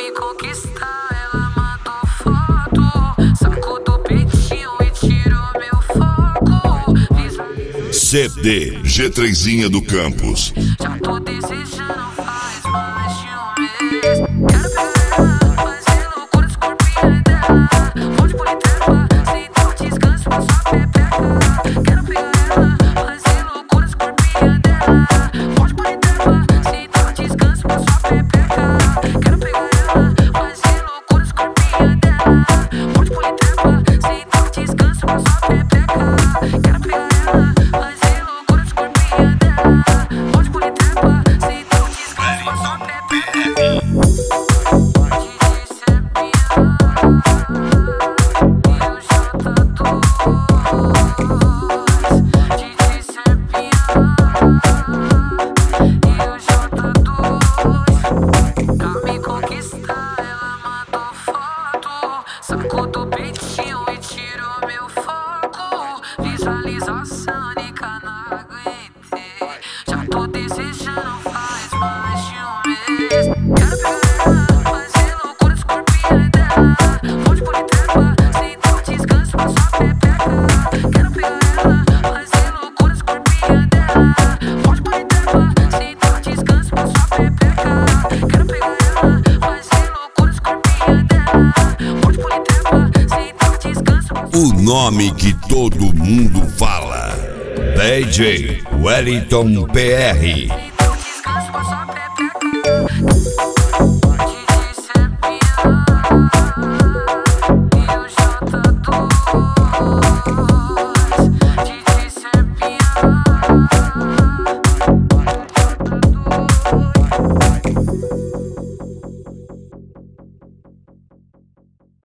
me conquistar, ela mandou foto, sacou do peitinho e tirou meu foco. CD G3zinha do Campos. Já tô desejando faz mais de um mês. Quero pegar ela, fazer loucura de corpinho dela. Pode pôr em trepa, sem dar um descanso pra sua pepeca. Quero pegar ela, fazer loucura de corpinho dela. Pode pôr em trepa, sem dar um descanso pra sua pepeca. Quero pegar ela, fazer loucura de corpinho dela. Pode pôr em trepa, sem dar um descanso pra sua pepeca. Quero pegar ela, fazer loucura de corpinho dela. Pode pôr em trepa, sem dar um descanso pra sua pepeca. Sacou do peitinho e tirou meu foco. Visualização, nica, não aguentei. Já tô desejando faz mais de um mês. Quero pegar ela, fazer loucura de corpinho dela. Pode pôr em trepa, sem dar um descanso pra sua pepeca. Quero pegar ela, fazer loucura de corpinho dela. Pode pôr em trepa, sem dar um descanso pra sua pepeca. Quero pegar ela, fazer loucura de corpinho dela. Pode pôr em trepa, sem dar um descanso pra sua pepeca. O nome que todo mundo fala: DJ Wellington PR.